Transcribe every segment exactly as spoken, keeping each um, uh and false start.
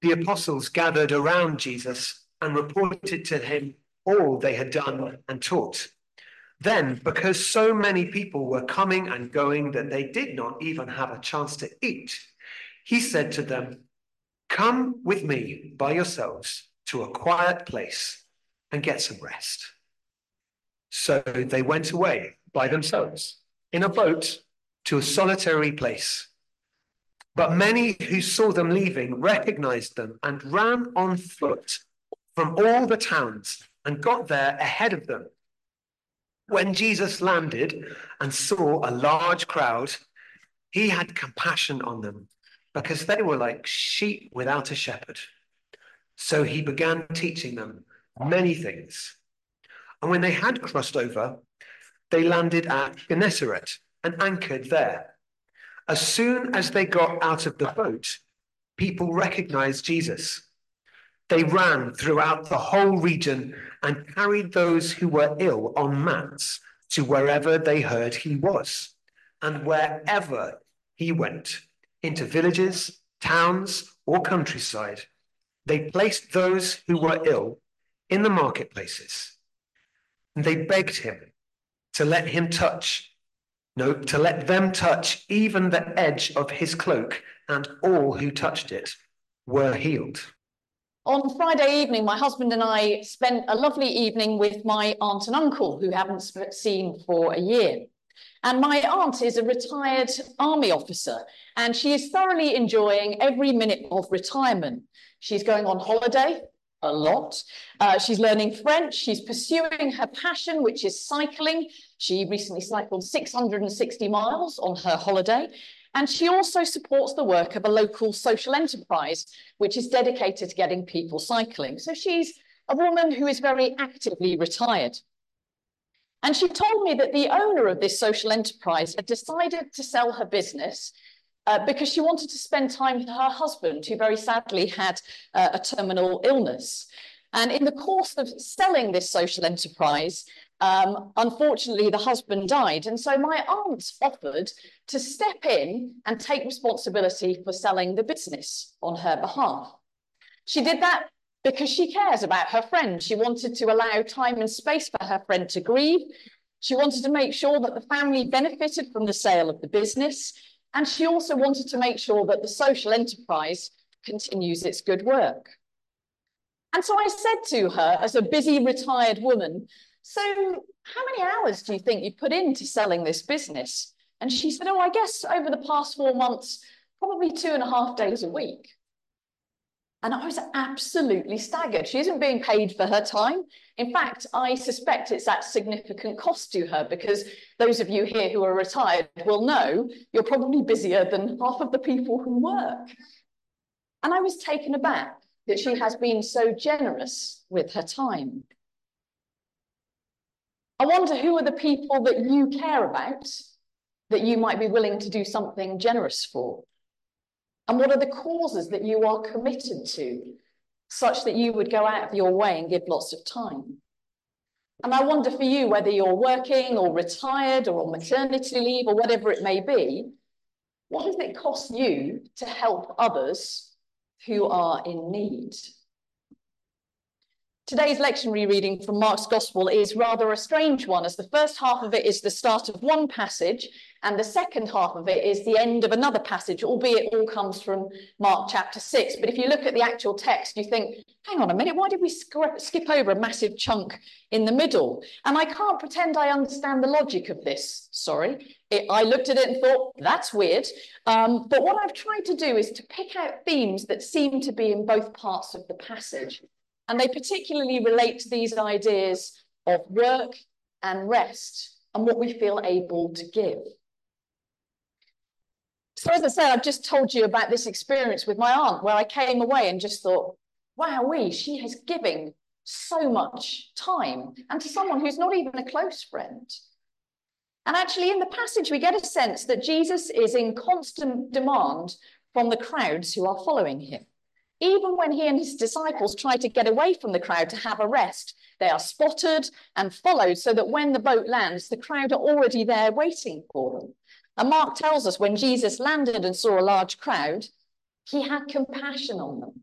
The apostles gathered around Jesus and reported to him all they had done and taught. Then, because so many people were coming and going that they did not even have a chance to eat, he said to them, "Come with me by yourselves to a quiet place and get some rest." So they went away by themselves in a boat to a solitary place. But many who saw them leaving recognized them and ran on foot from all the towns and got there ahead of them. When Jesus landed and saw a large crowd, he had compassion on them because they were like sheep without a shepherd. So he began teaching them many things. And when they had crossed over, they landed at Gennesaret and anchored there. As soon as they got out of the boat, people recognized Jesus. They ran throughout the whole region and carried those who were ill on mats to wherever they heard he was. And wherever he went, into villages, towns, or countryside, they placed those who were ill in the marketplaces. And they begged him to let him touch, no, to let them touch even the edge of his cloak, and all who touched it were healed. On Friday evening, my husband and I spent a lovely evening with my aunt and uncle, who haven't seen for a year. And my aunt is a retired army officer, and she is thoroughly enjoying every minute of retirement. She's going on holiday a lot. Uh, she's learning French. She's pursuing her passion, which is cycling. She recently cycled six hundred sixty miles on her holiday. And she also supports the work of a local social enterprise, which is dedicated to getting people cycling. So she's a woman who is very actively retired. And she told me that the owner of this social enterprise had decided to sell her business uh, because she wanted to spend time with her husband, who very sadly had uh, a terminal illness. And in the course of selling this social enterprise, um, unfortunately, the husband died. And so my aunt offered to step in and take responsibility for selling the business on her behalf. She did that because she cares about her friend. She wanted to allow time and space for her friend to grieve. She wanted to make sure that the family benefited from the sale of the business. And she also wanted to make sure that the social enterprise continues its good work. And so I said to her, as a busy retired woman, "So how many hours do you think you put into selling this business?" And she said, "Oh, I guess over the past four months, probably two and a half days a week." And I was absolutely staggered. She isn't being paid for her time. In fact, I suspect it's at significant cost to her, because those of you here who are retired will know you're probably busier than half of the people who work. And I was taken aback that she has been so generous with her time. I wonder, who are the people that you care about that you might be willing to do something generous for? And what are the causes that you are committed to, such that you would go out of your way and give lots of time? And I wonder for you, whether you're working or retired or on maternity leave or whatever it may be, what does it cost you to help others who are in need? Today's lectionary reading from Mark's Gospel is rather a strange one, as the first half of it is the start of one passage, and the second half of it is the end of another passage, albeit it all comes from Mark chapter six. But if you look at the actual text, you think, hang on a minute, why did we skip over a massive chunk in the middle? And I can't pretend I understand the logic of this, sorry. It, I looked at it and thought, that's weird. Um, but what I've tried to do is to pick out themes that seem to be in both parts of the passage. And they particularly relate to these ideas of work and rest and what we feel able to give. So as I said, I've just told you about this experience with my aunt, where I came away and just thought, wowee, she is giving so much time, and to someone who's not even a close friend. And actually in the passage, we get a sense that Jesus is in constant demand from the crowds who are following him. Even when he and his disciples try to get away from the crowd to have a rest, they are spotted and followed, so that when the boat lands, the crowd are already there waiting for them. And Mark tells us when Jesus landed and saw a large crowd, he had compassion on them.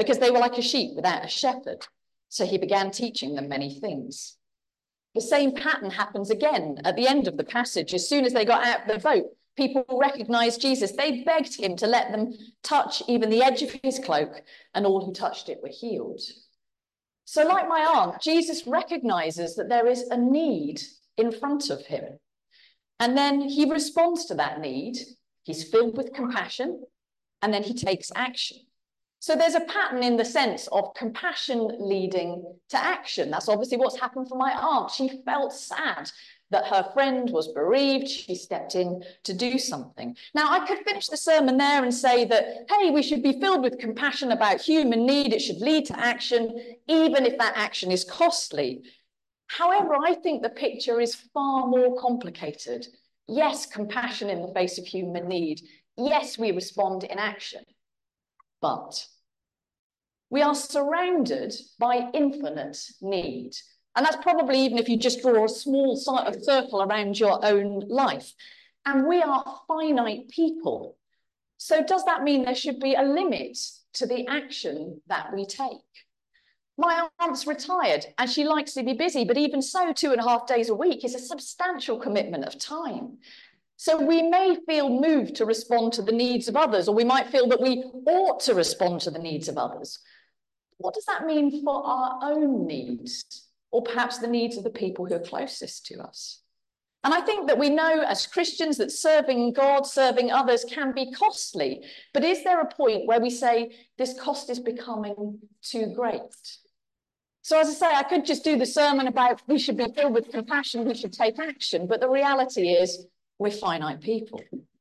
because they were like a sheep without a shepherd. So he began teaching them many things. The same pattern happens again at the end of the passage. As soon as they got out of the boat, people recognized Jesus. They begged him to let them touch even the edge of his cloak, and all who touched it were healed. So like my aunt, Jesus recognizes that there is a need in front of him. And then he responds to that need. He's filled with compassion, and then he takes action. So there's a pattern in the sense of compassion leading to action. That's obviously what's happened for my aunt. She felt sad that her friend was bereaved. She stepped in to do something. Now, I could finish the sermon there and say that, hey, we should be filled with compassion about human need. It should lead to action, even if that action is costly. However, I think the picture is far more complicated. Yes, compassion in the face of human need. Yes, we respond in action. But we are surrounded by infinite need. And that's probably even if you just draw a small circle around your own life. And we are finite people. So does that mean there should be a limit to the action that we take? My aunt's retired and she likes to be busy, but even so, two and a half days a week is a substantial commitment of time. So we may feel moved to respond to the needs of others, or we might feel that we ought to respond to the needs of others. What does that mean for our own needs, or perhaps the needs of the people who are closest to us? And I think that we know as Christians that serving God, serving others can be costly. But is there a point where we say this cost is becoming too great? So as I say, I could just do the sermon about we should be filled with compassion, we should take action. But the reality is we're finite people.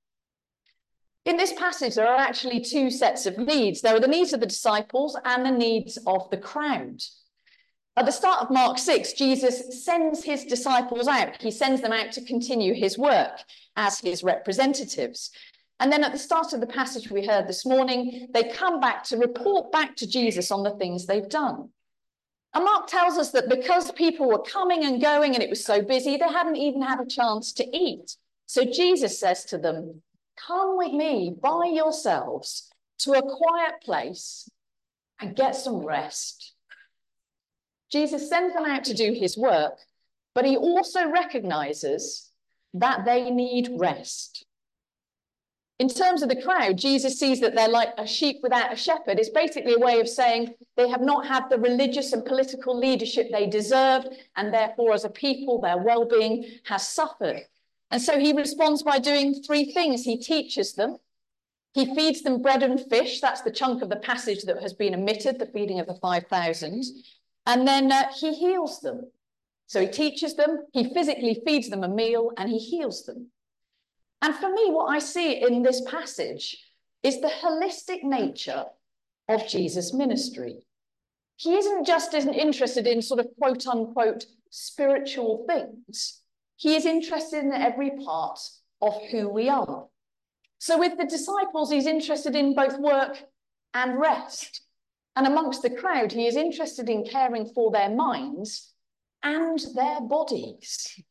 In this passage, there are actually two sets of needs. There are the needs of the disciples and the needs of the crowd. At the start of Mark six, Jesus sends his disciples out. He sends them out to continue his work as his representatives. And then at the start of the passage we heard this morning, they come back to report back to Jesus on the things they've done. And Mark tells us that because people were coming and going and it was so busy, they hadn't even had a chance to eat. So Jesus says to them, come with me by yourselves to a quiet place and get some rest. Jesus sends them out to do his work, but he also recognizes that they need rest. In terms of the crowd, Jesus sees that they're like a sheep without a shepherd. It's basically a way of saying they have not had the religious and political leadership they deserved, and therefore as a people, their well-being has suffered. And so he responds by doing three things. He teaches them. He feeds them bread and fish. That's the chunk of the passage that has been omitted, the feeding of the five thousand. And then uh, he heals them. So he teaches them, he physically feeds them a meal, and he heals them. And for me, what I see in this passage is the holistic nature of Jesus' ministry. He isn't just interested in sort of quote unquote spiritual things. He is interested in every part of who we are. So with the disciples, he's interested in both work and rest. And amongst the crowd, he is interested in caring for their minds and their bodies.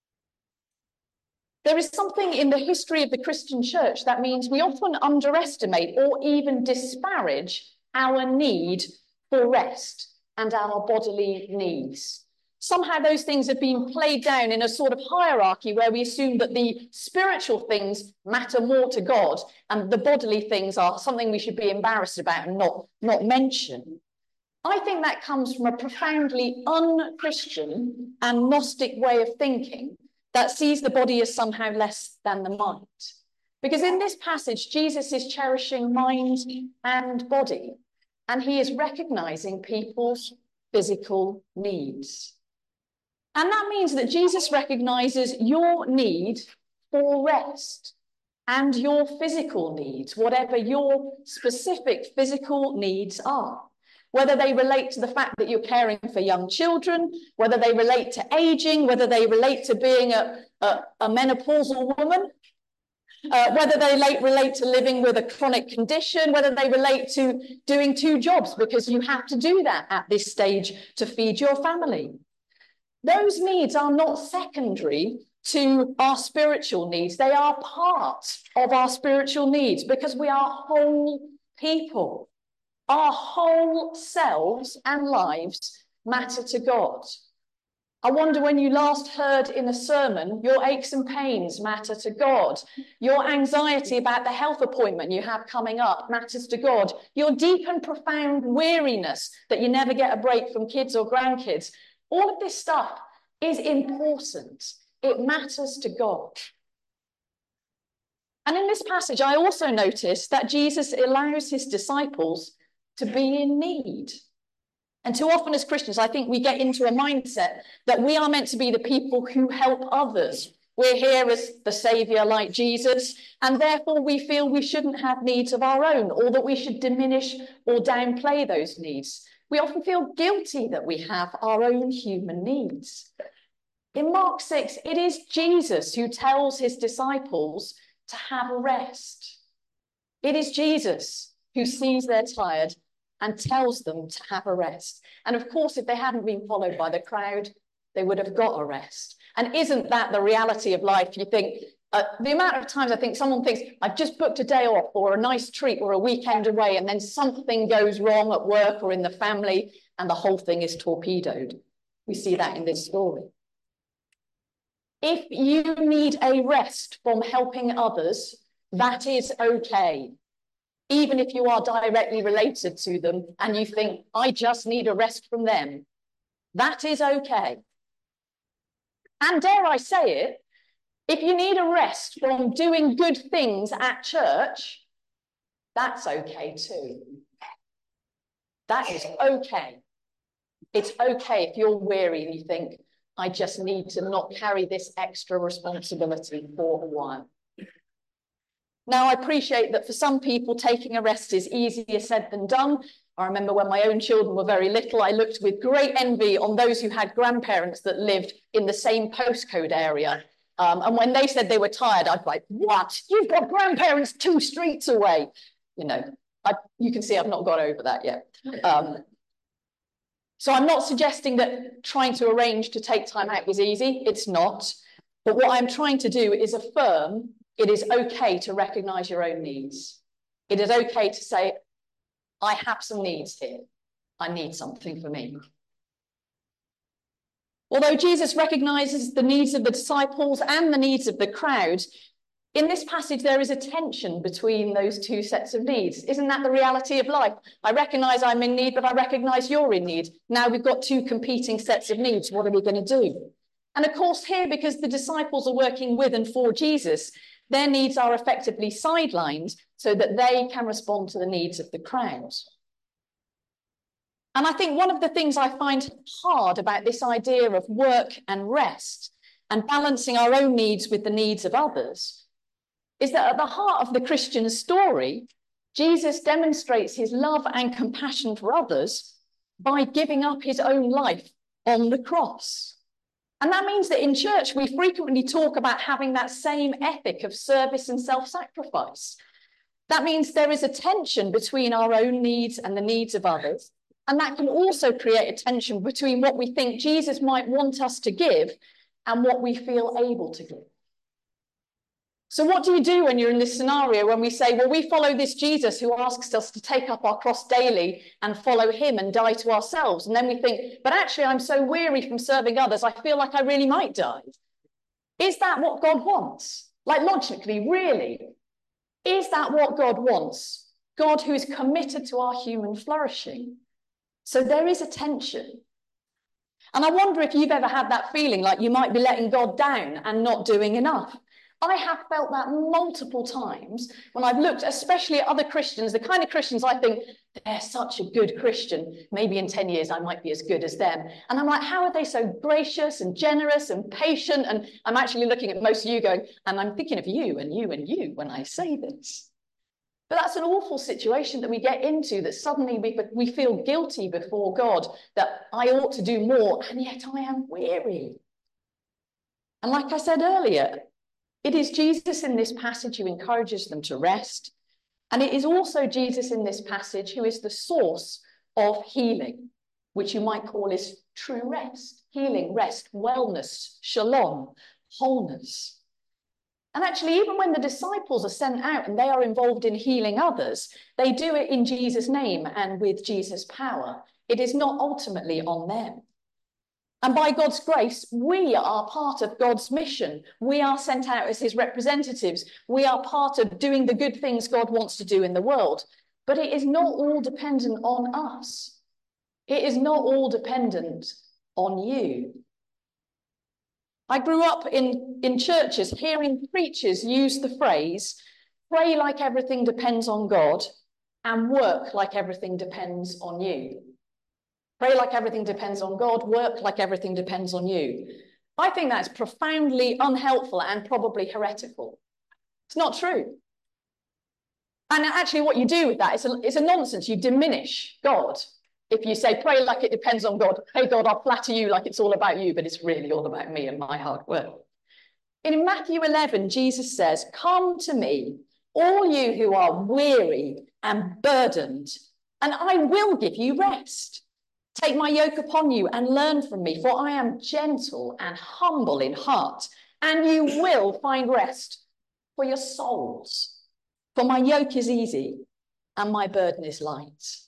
There is something in the history of the Christian church that means we often underestimate or even disparage our need for rest and our bodily needs. Somehow those things have been played down in a sort of hierarchy where we assume that the spiritual things matter more to God and the bodily things are something we should be embarrassed about and not, not mention. I think that comes from a profoundly un-Christian and Gnostic way of thinking that sees the body as somehow less than the mind. Because in this passage, Jesus is cherishing mind and body, and he is recognizing people's physical needs. And that means that Jesus recognizes your need for rest and your physical needs, whatever your specific physical needs are. Whether they relate to the fact that you're caring for young children, whether they relate to aging, whether they relate to being a, a, a menopausal woman, uh, whether they relate, relate to living with a chronic condition, whether they relate to doing two jobs because you have to do that at this stage to feed your family. Those needs are not secondary to our spiritual needs. They are part of our spiritual needs because we are whole people. Our whole selves and lives matter to God. I wonder when you last heard in a sermon, your aches and pains matter to God. Your anxiety about the health appointment you have coming up matters to God. Your deep and profound weariness that you never get a break from kids or grandkids. All of this stuff is important. It matters to God. And in this passage, I also noticed that Jesus allows his disciples to be in need. And too often as Christians, I think we get into a mindset that we are meant to be the people who help others. We're here as the saviour like Jesus, and therefore we feel we shouldn't have needs of our own, or that we should diminish or downplay those needs. We often feel guilty that we have our own human needs. In Mark six, it is Jesus who tells his disciples to have a rest. It is Jesus who sees they're tired and tells them to have a rest. And of course, if they hadn't been followed by the crowd, they would have got a rest. And isn't that the reality of life? You think, uh, the amount of times I think someone thinks, I've just booked a day off or a nice treat or a weekend away, and then something goes wrong at work or in the family, and the whole thing is torpedoed. We see that in this story. If you need a rest from helping others, that is okay. Even if you are directly related to them and you think, I just need a rest from them, that is okay. And dare I say it, if you need a rest from doing good things at church, that's okay too. That is okay. It's okay if you're weary and you think, I just need to not carry this extra responsibility for a while. Now, I appreciate that for some people, taking a rest is easier said than done. I remember when my own children were very little, I looked with great envy on those who had grandparents that lived in the same postcode area. Um, and when they said they were tired, I'd be like, what? You've got grandparents two streets away. You know, I, you can see I've not got over that yet. Um, so I'm not suggesting that trying to arrange to take time out is easy. It's not. But what I'm trying to do is affirm it is okay to recognize your own needs. It is okay to say, I have some needs here. I need something for me. Although Jesus recognizes the needs of the disciples and the needs of the crowd, in this passage, there is a tension between those two sets of needs. Isn't that the reality of life? I recognize I'm in need, but I recognize you're in need. Now we've got two competing sets of needs. What are we going to do? And of course, here, because the disciples are working with and for Jesus, their needs are effectively sidelined so that they can respond to the needs of the crowd. And I think one of the things I find hard about this idea of work and rest and balancing our own needs with the needs of others is that at the heart of the Christian story, Jesus demonstrates his love and compassion for others by giving up his own life on the cross. And that means that in church, we frequently talk about having that same ethic of service and self-sacrifice. That means there is a tension between our own needs and the needs of others. And that can also create a tension between what we think Jesus might want us to give and what we feel able to give. So what do you do when you're in this scenario when we say, well, we follow this Jesus who asks us to take up our cross daily and follow him and die to ourselves? And then we think, but actually, I'm so weary from serving others, I feel like I really might die. Is that what God wants? Like logically, really? Is that what God wants? God who is committed to our human flourishing. So there is a tension. And I wonder if you've ever had that feeling like you might be letting God down and not doing enough. I have felt that multiple times when I've looked, especially at other Christians, the kind of Christians I think, they're such a good Christian. Maybe in ten years I might be as good as them. And I'm like, how are they so gracious and generous and patient? And I'm actually looking at most of you going, and I'm thinking of you and you and you when I say this. But that's an awful situation that we get into, that suddenly we, we feel guilty before God, that I ought to do more, and yet I am weary. And like I said earlier, it is Jesus in this passage who encourages them to rest. And it is also Jesus in this passage who is the source of healing, which you might call is true rest, healing, rest, wellness, shalom, wholeness. And actually, even when the disciples are sent out and they are involved in healing others, they do it in Jesus' name and with Jesus' power. It is not ultimately on them. And by God's grace, we are part of God's mission. We are sent out as his representatives. We are part of doing the good things God wants to do in the world. But it is not all dependent on us. It is not all dependent on you. I grew up in, in churches hearing preachers use the phrase, pray like everything depends on God and work like everything depends on you. Pray like everything depends on God, work like everything depends on you. I think that's profoundly unhelpful and probably heretical. It's not true. And actually what you do with that is a, it's a nonsense. You diminish God. If you say, pray like it depends on God, hey, God, I'll flatter you like it's all about you, but it's really all about me and my hard work. In Matthew eleven, Jesus says, come to me, all you who are weary and burdened, and I will give you rest. Take my yoke upon you and learn from me, for I am gentle and humble in heart, and you will find rest for your souls. For my yoke is easy and my burden is light.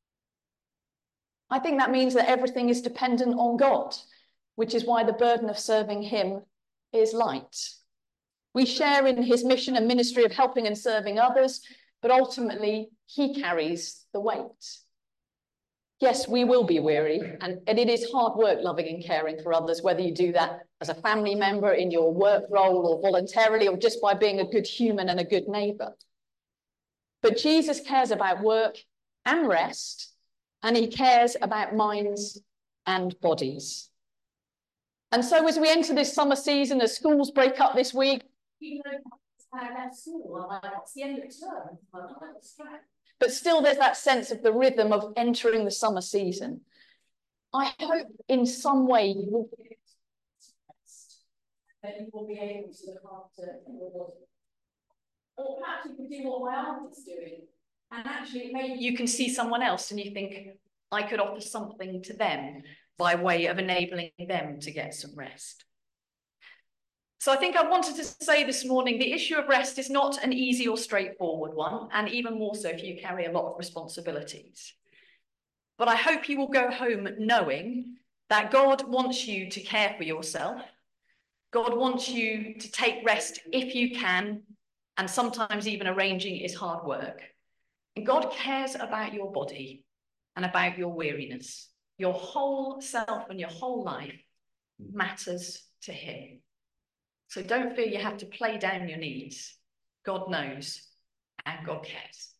I think that means that everything is dependent on God, which is why the burden of serving him is light. We share in his mission and ministry of helping and serving others, but ultimately he carries the weight. Yes, we will be weary, and, and it is hard work loving and caring for others, whether you do that as a family member, in your work role, or voluntarily, or just by being a good human and a good neighbour. But Jesus cares about work and rest, and he cares about minds and bodies. And so as we enter this summer season, as schools break up this week, even though it's school, it's the end of term, but still there's that sense of the rhythm of entering the summer season. I hope in some way you will be able to rest, that you will be able to look after your body. Or perhaps you can do what my aunt is doing. And actually, maybe you can see someone else and you think, I could offer something to them by way of enabling them to get some rest. So I think I wanted to say this morning, the issue of rest is not an easy or straightforward one, and even more so if you carry a lot of responsibilities. But I hope you will go home knowing that God wants you to care for yourself. God wants you to take rest if you can, and sometimes even arranging is hard work. And God cares about your body and about your weariness. Your whole self and your whole life matters to him. So don't feel you have to play down your needs. God knows and God cares.